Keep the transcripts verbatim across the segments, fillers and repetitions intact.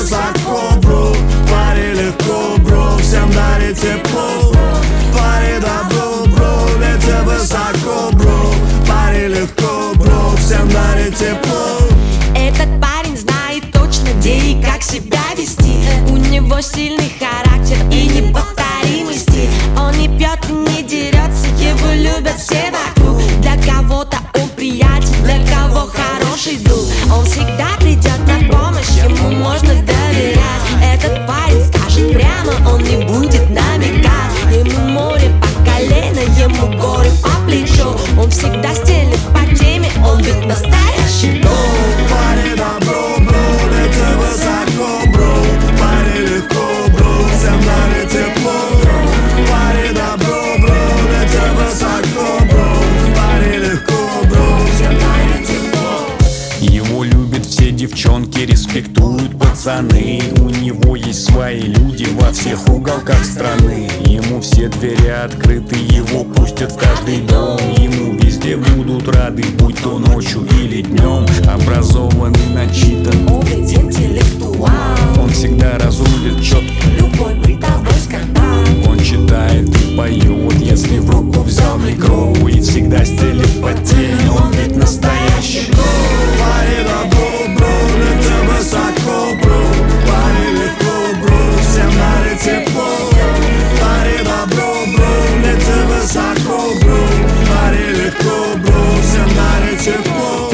высоко, бро. Паре легко, бро, всем дарит тепло. Паре добро, бро, ветер высоко, бро. Паре легко, бро, всем дарит тепло. Этот парень знает точно, где и как себя вести. У него сильный характер и неповторимый стиль. Он не пьет и не дерется, его любят все вокруг. Для кого-то он приятель, для кого хороший друг. Он всегда придет на помощь, ему можно доверять. Этот парень скажет прямо, он не будет намекать. Ему море по колено, ему горы по плечу. Он всегда стелит по теме, он ведь настоящий друг. Паре добро, бро, ветер высоко, бро. Паре легко, бро, всем дарит тепло. Паре добро, бро, ветер высоко, бро. Паре легко, бро, всем дарит тепло. Его любят все девчонки, респектуют пацаны. У него есть свои люди во всех уголках страны. Ему все двери открыты, его пустят в каждый дом. Ему везде будут рады, будь то ночью или днем. Образованный, начитан, Он ведь интеллектуал. он всегда разрулит четко. Любой бытовой скандал. Он читает и поет, если в руку взял микро. И всегда стелит по теме, он ведь настоящий. Паре добро, бро, ветер высоко, бро. Паре легко, бро, всем дарит тепло. Паре добро, бро, ветер высоко, бро. Паре легко, бро, всем дарит тепло.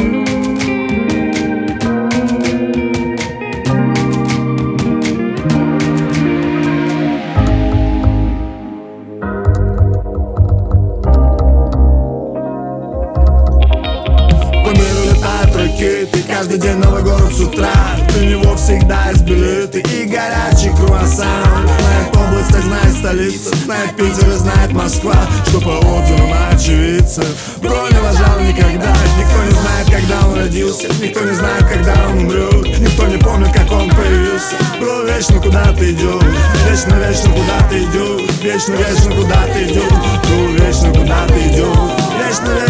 По миру летают ракеты, каждый день новый город с утра. У него всегда есть билеты и горячий круассан. Знает область, так знает столица, знает Питер и знает Москва. Что по отзывам очевидцев бро не лажал никогда. Никто не знает, когда он родился, никто не знает, когда он умрет. Никто не помнит, как он появился. Бро вечно куда-то идет, вечно, вечно куда-то идет. Вечно, вечно куда-то идет, бро вечно куда-то идет. Вечно, вечно